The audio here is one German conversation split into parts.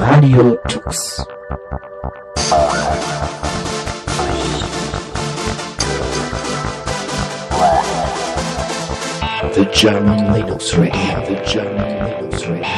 Radio Tux. The German Linux Radio. The German Linux Radio.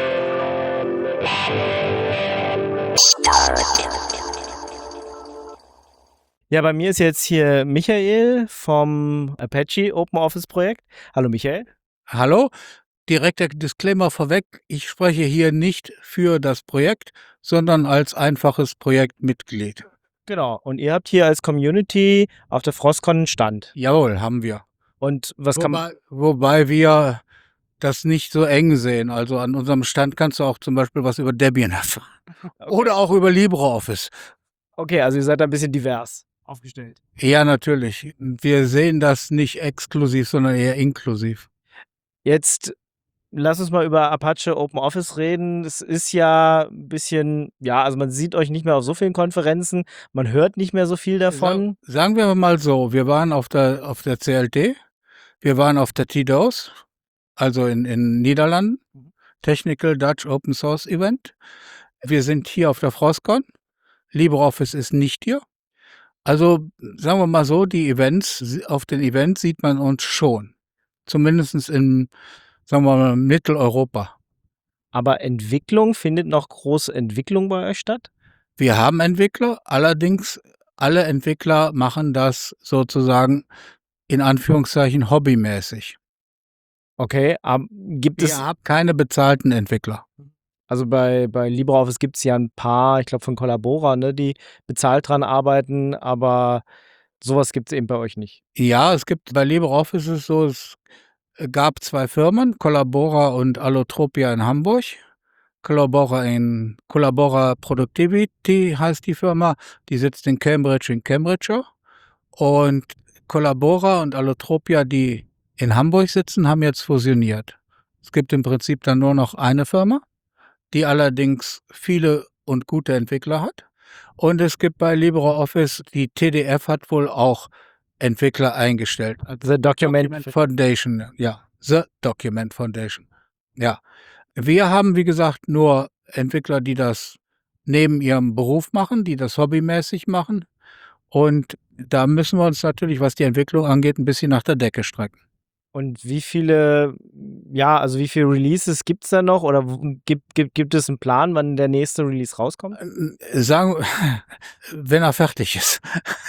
Ja, bei mir ist jetzt hier Michael vom Apache Open Office Projekt. Hallo Michael. Hallo, direkter Disclaimer vorweg. Ich spreche hier nicht für das Projekt, sondern als einfaches Projektmitglied. Genau, und ihr habt hier als Community auf der Frostcon einen Stand. Jawohl, haben wir. Und was kann man... Wobei wir das nicht so eng sehen. Also an unserem Stand kannst du auch zum Beispiel was über Debian erfahren. Okay. Oder auch über LibreOffice. Okay, also ihr seid da ein bisschen divers aufgestellt. Ja, natürlich. Wir sehen das nicht exklusiv, sondern eher inklusiv. Jetzt lass uns mal über Apache Open Office reden. Es ist ja ein bisschen, ja, also man sieht euch nicht mehr auf so vielen Konferenzen, man hört nicht mehr so viel davon. Sagen wir mal so, wir waren auf der CLT, wir waren auf der TDOS, also in Niederlanden, Technical Dutch Open Source Event. Wir sind hier auf der Frostcon. LibreOffice ist nicht hier. Also sagen wir mal so, auf den Events sieht man uns schon. Zumindest in, sagen wir mal, Mitteleuropa. Aber Entwicklung, findet noch große Entwicklung bei euch statt? Wir haben Entwickler, allerdings alle Entwickler machen das sozusagen in Anführungszeichen hobbymäßig. Okay, gibt es... Ihr habt keine bezahlten Entwickler. Also bei LibreOffice gibt es ja ein paar, ich glaube von Collabora, ne, die bezahlt dran arbeiten, aber sowas gibt es eben bei euch nicht. Ja, es gibt bei LibreOffice ist es so, es gab 2 Firmen, Collabora und Allotropia in Hamburg. Collabora Productivity heißt die Firma, die sitzt in Cambridgeshire. Und Collabora und Allotropia, die in Hamburg sitzen, haben jetzt fusioniert. Es gibt im Prinzip dann nur noch eine Firma, die allerdings viele und gute Entwickler hat. Und es gibt bei LibreOffice, die TDF hat wohl auch Entwickler eingestellt. The Document Foundation, ja. The Document Foundation. Ja. Wir haben, wie gesagt, nur Entwickler, die das neben ihrem Beruf machen, die das hobbymäßig machen. Und da müssen wir uns natürlich, was die Entwicklung angeht, ein bisschen nach der Decke strecken. Und wie viele Releases gibt es da noch? Oder gibt es einen Plan, wann der nächste Release rauskommt? Sagen, wenn er fertig ist.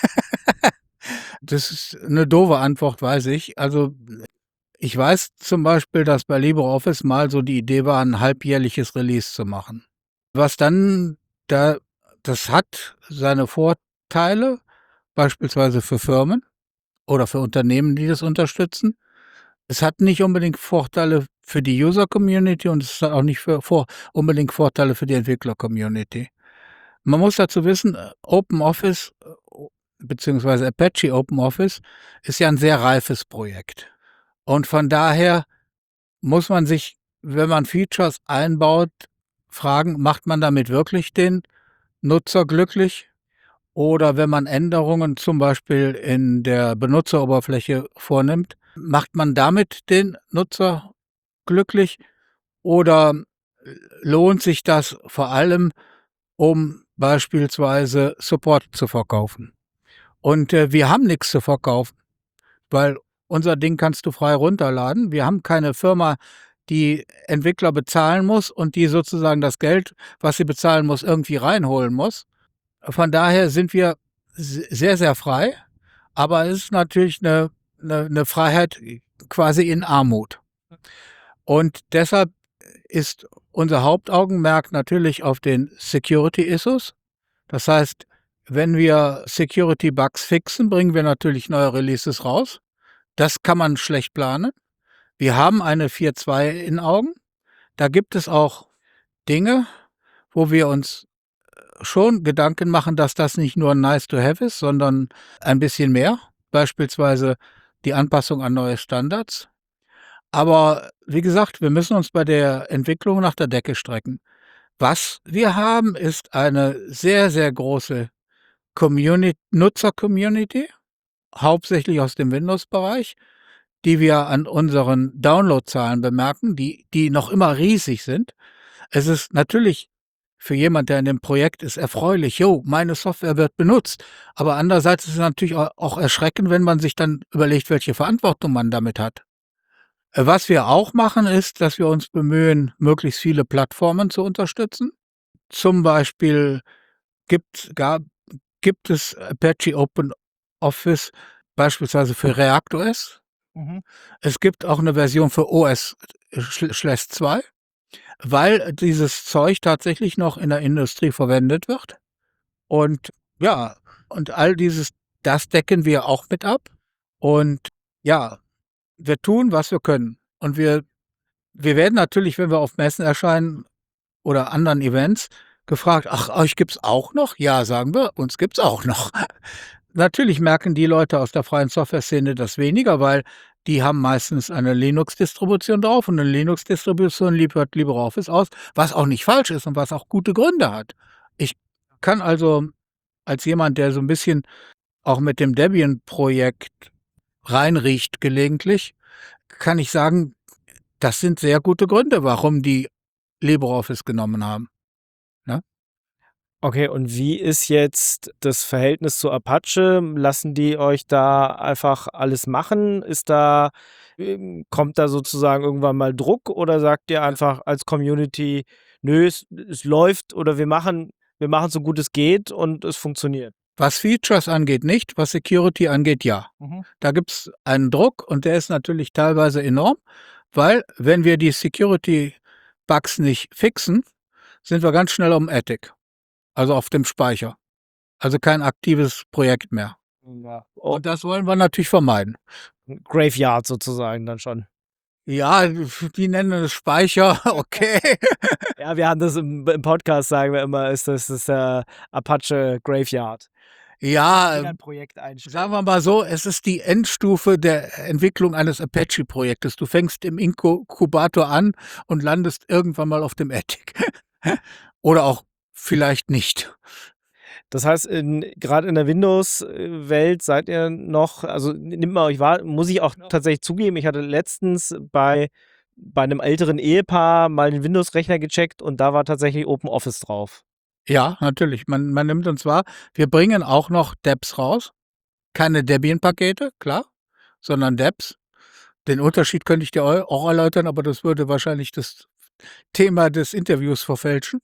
Das ist eine doofe Antwort, weiß ich. Also ich weiß zum Beispiel, dass bei LibreOffice mal so die Idee war, ein halbjährliches Release zu machen. Was dann, das hat seine Vorteile, beispielsweise für Firmen oder für Unternehmen, die das unterstützen. Es hat nicht unbedingt Vorteile für die User-Community und es hat auch nicht unbedingt Vorteile für die Entwickler-Community. Man muss dazu wissen, OpenOffice beziehungsweise Apache OpenOffice ist ja ein sehr reifes Projekt. Und von daher muss man sich, wenn man Features einbaut, fragen, macht man damit wirklich den Nutzer glücklich? Oder wenn man Änderungen zum Beispiel in der Benutzeroberfläche vornimmt, macht man damit den Nutzer glücklich? Oder lohnt sich das vor allem, um beispielsweise Support zu verkaufen? Und wir haben nichts zu verkaufen, weil unser Ding kannst du frei runterladen. Wir haben keine Firma, die Entwickler bezahlen muss und die sozusagen das Geld, was sie bezahlen muss, irgendwie reinholen muss. Von daher sind wir sehr, sehr frei, aber es ist natürlich eine Freiheit quasi in Armut. Und deshalb ist unser Hauptaugenmerk natürlich auf den Security-Issues. Das heißt, wenn wir Security-Bugs fixen, bringen wir natürlich neue Releases raus. Das kann man schlecht planen. Wir haben eine 4.2 in Augen. Da gibt es auch Dinge, wo wir uns schon Gedanken machen, dass das nicht nur nice to have ist, sondern ein bisschen mehr. Beispielsweise die Anpassung an neue Standards. Aber wie gesagt, wir müssen uns bei der Entwicklung nach der Decke strecken. Was wir haben, ist eine sehr, sehr große Nutzer-Community, hauptsächlich aus dem Windows-Bereich, die wir an unseren Downloadzahlen bemerken, die noch immer riesig sind. Es ist natürlich für jemand, der in dem Projekt ist, erfreulich. Jo, meine Software wird benutzt. Aber andererseits ist es natürlich auch erschreckend, wenn man sich dann überlegt, welche Verantwortung man damit hat. Was wir auch machen, ist, dass wir uns bemühen, möglichst viele Plattformen zu unterstützen. Zum Beispiel gibt es Apache OpenOffice beispielsweise für ReactOS. Es gibt auch eine Version für OS/2, weil dieses Zeug tatsächlich noch in der Industrie verwendet wird. Und ja, und das decken wir auch mit ab. Und ja, wir tun, was wir können. Und wir werden natürlich, wenn wir auf Messen erscheinen oder anderen Events, gefragt, ach, euch gibt's auch noch? Ja, sagen wir, uns gibt's auch noch. Natürlich merken die Leute aus der freien Software-Szene das weniger, weil die haben meistens eine Linux-Distribution drauf und eine Linux-Distribution liefert LibreOffice aus, was auch nicht falsch ist und was auch gute Gründe hat. Ich kann also als jemand, der so ein bisschen auch mit dem Debian-Projekt reinriecht gelegentlich, kann ich sagen, das sind sehr gute Gründe, warum die LibreOffice genommen haben. Ne? Okay, und wie ist jetzt das Verhältnis zu Apache? Lassen die euch da einfach alles machen? Kommt da sozusagen irgendwann mal Druck oder sagt ihr einfach als Community, nö, es läuft oder wir machen so gut es geht und es funktioniert? Was Features angeht, nicht. Was Security angeht, ja. Da gibt's einen Druck und der ist natürlich teilweise enorm, weil wenn wir die Security-Bugs nicht fixen, sind wir ganz schnell um Attic, also auf dem Speicher. Also kein aktives Projekt mehr. Ja. Und das wollen wir natürlich vermeiden. Graveyard sozusagen dann schon. Ja, die nennen es Speicher, okay. Ja, wir haben das im Podcast, sagen wir immer, ist das Apache Graveyard. Ja, Ein Projekt einstellen. sagen wir mal so, es ist die Endstufe der Entwicklung eines Apache-Projektes. Du fängst im Inkubator an und landest irgendwann mal auf dem Attic. Oder auch vielleicht nicht. Das heißt, gerade in der Windows-Welt seid ihr noch, also nimmt man euch wahr, muss ich auch tatsächlich zugeben, ich hatte letztens bei einem älteren Ehepaar mal den Windows-Rechner gecheckt und da war tatsächlich OpenOffice drauf. Ja, natürlich. Man nimmt uns wahr. Wir bringen auch noch Debs raus. Keine Debian-Pakete, klar, sondern Debs. Den Unterschied könnte ich dir auch erläutern, aber das würde wahrscheinlich das Thema des Interviews verfälschen.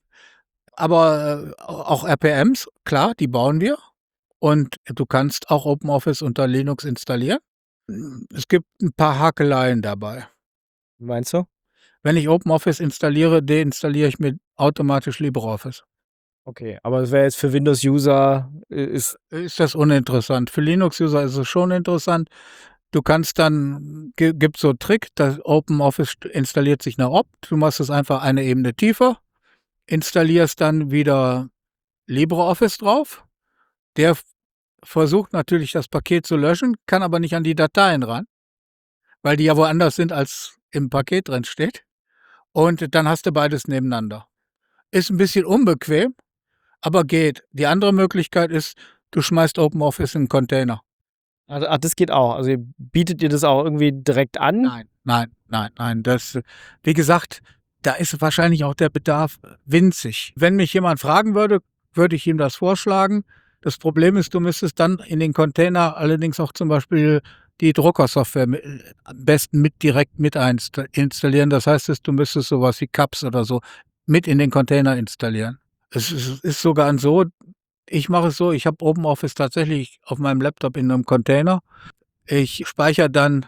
Aber auch RPMs, klar, die bauen wir. Und du kannst auch OpenOffice unter Linux installieren. Es gibt ein paar Hakeleien dabei. Meinst du? Wenn ich OpenOffice installiere, deinstalliere ich mir automatisch LibreOffice. Okay, aber das wäre jetzt für Windows-User, Ist das uninteressant. Für Linux-User ist es schon interessant. Du kannst dann, gibt so einen Trick, das OpenOffice installiert sich nach Opt. Du machst es einfach eine Ebene tiefer, installierst dann wieder LibreOffice drauf. Der versucht natürlich das Paket zu löschen, kann aber nicht an die Dateien ran, weil die ja woanders sind, als im Paket drin steht. Und dann hast du beides nebeneinander. Ist ein bisschen unbequem, aber geht. Die andere Möglichkeit ist, du schmeißt OpenOffice in einen Container. ach, das geht auch. Also bietet ihr das auch irgendwie direkt an? Nein. Das, wie gesagt, da ist wahrscheinlich auch der Bedarf winzig. Wenn mich jemand fragen würde, würde ich ihm das vorschlagen. Das Problem ist, du müsstest dann in den Container allerdings auch zum Beispiel die Druckersoftware am besten direkt mit installieren. Das heißt, du müsstest sowas wie CAPS oder so mit in den Container installieren. Es ist sogar so, ich mache es so, ich habe OpenOffice tatsächlich auf meinem Laptop in einem Container. Ich speichere dann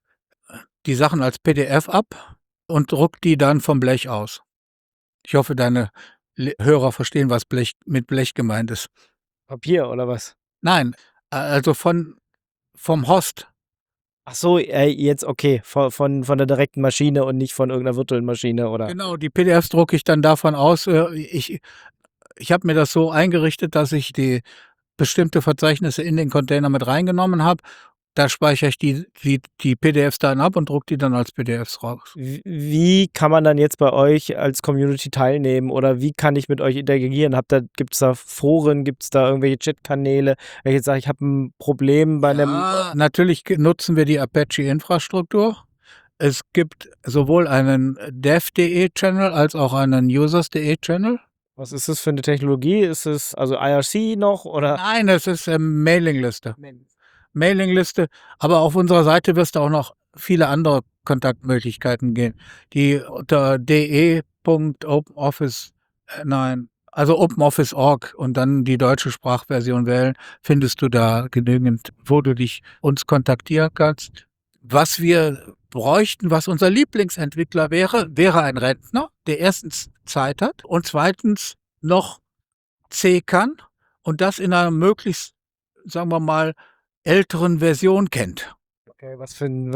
die Sachen als PDF ab und druck die dann vom Blech aus. Ich hoffe, deine Hörer verstehen, was mit Blech gemeint ist. Papier oder was? Nein, also vom Host. Ach so, jetzt okay, von der direkten Maschine und nicht von irgendeiner virtuellen Maschine, oder? Genau, die PDFs drucke ich dann davon aus. Ich habe mir das so eingerichtet, dass ich die bestimmte Verzeichnisse in den Container mit reingenommen habe. Da speichere ich die PDFs dann ab und drucke die dann als PDFs raus. Wie kann man dann jetzt bei euch als Community teilnehmen oder wie kann ich mit euch interagieren? Gibt es da Foren, gibt es da irgendwelche Chatkanäle? Wenn ich jetzt sage, ich habe ein Problem bei einem... Natürlich nutzen wir die Apache-Infrastruktur. Es gibt sowohl einen dev.de-Channel als auch einen users.de-Channel. Was ist das für eine Technologie? Ist es also IRC noch oder? Nein, es ist Mailingliste. Mailingliste, aber auf unserer Seite wirst du auch noch viele andere Kontaktmöglichkeiten gehen, die unter de.openoffice, also OpenOffice.org und dann die deutsche Sprachversion wählen, findest du da genügend, wo du uns kontaktieren kannst. Was wir bräuchten, was unser Lieblingsentwickler wäre ein Rentner, der erstens Zeit hat und zweitens noch C kann und das in einer möglichst, sagen wir mal, älteren Version kennt. Okay, was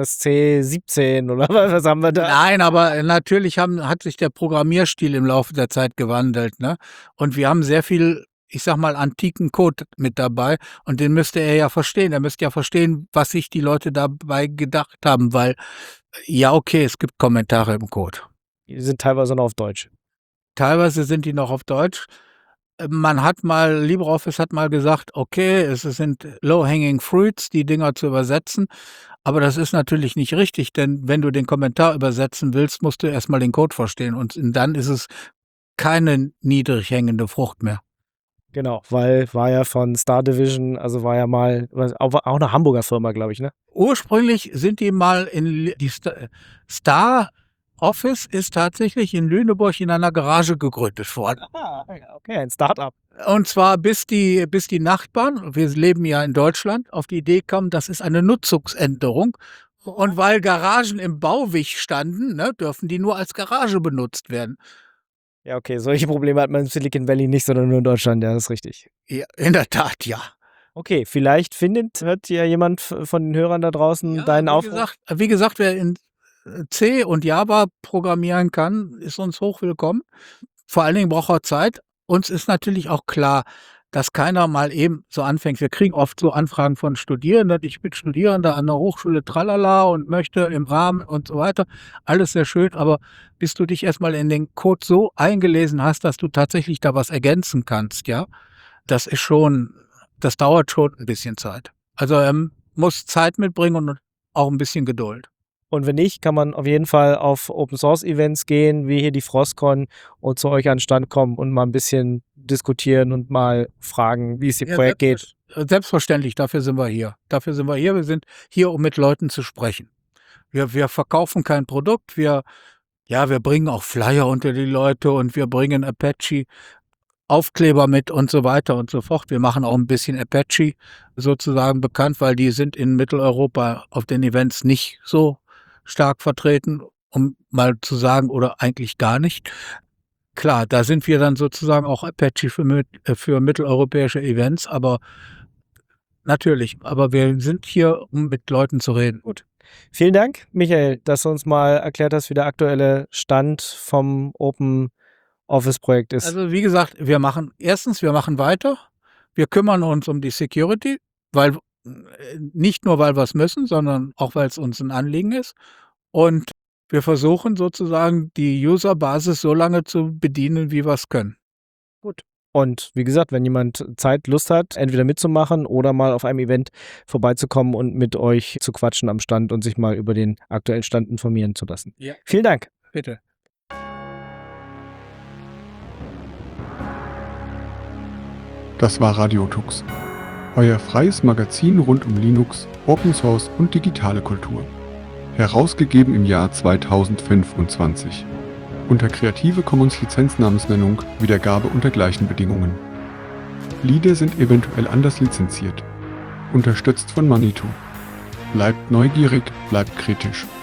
C17 oder was haben wir da? Nein, aber natürlich hat sich der Programmierstil im Laufe der Zeit gewandelt, ne? Und wir haben sehr viel, ich sag mal, antiken Code mit dabei und den müsste er ja verstehen. Er müsste ja verstehen, was sich die Leute dabei gedacht haben, weil, ja, okay, es gibt Kommentare im Code. Die sind teilweise noch auf Deutsch. Teilweise sind die noch auf Deutsch. LibreOffice hat mal gesagt, okay, es sind low-hanging fruits, die Dinger zu übersetzen. Aber das ist natürlich nicht richtig, denn wenn du den Kommentar übersetzen willst, musst du erstmal den Code verstehen und dann ist es keine niedrig hängende Frucht mehr. Genau, weil war ja von Star Division, also war ja mal auch eine Hamburger Firma, glaube ich, ne? Ursprünglich sind die mal die Star Office ist tatsächlich in Lüneburg in einer Garage gegründet worden. Ah, okay, ein Start-up. Und zwar bis die Nachbarn, wir leben ja in Deutschland, auf die Idee kamen, das ist eine Nutzungsänderung. Und weil Garagen im Bauweg standen, ne, dürfen die nur als Garage benutzt werden. Ja, okay, solche Probleme hat man im Silicon Valley nicht, sondern nur in Deutschland, ja, das ist richtig. Ja, in der Tat, ja. Okay, vielleicht hört ja jemand von den Hörern da draußen deinen Aufruf. Wie gesagt, wer in C und Java programmieren kann, ist uns hochwillkommen. Vor allen Dingen braucht er Zeit. Uns ist natürlich auch klar, dass keiner mal eben so anfängt. Wir kriegen oft so Anfragen von Studierenden. Ich bin Studierender an der Hochschule Tralala und möchte im Rahmen und so weiter. Alles sehr schön, aber bis du dich erstmal in den Code so eingelesen hast, dass du tatsächlich da was ergänzen kannst, ja, das dauert schon ein bisschen Zeit. Also muss Zeit mitbringen und auch ein bisschen Geduld. Und wenn nicht, kann man auf jeden Fall auf Open-Source-Events gehen, wie hier die Frostcon, und zu euch an den Stand kommen und mal ein bisschen diskutieren und mal fragen, wie es Ihr Projekt geht. Selbstverständlich, dafür sind wir hier. Wir sind hier, um mit Leuten zu sprechen. Wir verkaufen kein Produkt, wir bringen auch Flyer unter die Leute und wir bringen Apache Aufkleber mit und so weiter und so fort. Wir machen auch ein bisschen Apache sozusagen bekannt, weil die sind in Mitteleuropa auf den Events nicht so stark vertreten, um mal zu sagen, oder eigentlich gar nicht. Klar, da sind wir dann sozusagen auch Apache für mitteleuropäische Events, aber natürlich, aber wir sind hier, um mit Leuten zu reden. Gut. Vielen Dank, Michael, dass du uns mal erklärt hast, wie der aktuelle Stand vom Open-Office-Projekt ist. Also wie gesagt, wir machen weiter. Wir kümmern uns um die Security, weil nicht nur, weil wir es müssen, sondern auch, weil es uns ein Anliegen ist. Und wir versuchen sozusagen, die Userbasis so lange zu bedienen, wie wir es können. Gut. Und wie gesagt, wenn jemand Zeit, Lust hat, entweder mitzumachen oder mal auf einem Event vorbeizukommen und mit euch zu quatschen am Stand und sich mal über den aktuellen Stand informieren zu lassen. Ja. Vielen Dank. Bitte. Das war Radiotux, euer freies Magazin rund um Linux, Open Source und digitale Kultur. Herausgegeben im Jahr 2025. Unter Creative Commons Lizenznamensnennung, Wiedergabe unter gleichen Bedingungen. Lieder sind eventuell anders lizenziert. Unterstützt von Manitou. Bleibt neugierig, bleibt kritisch.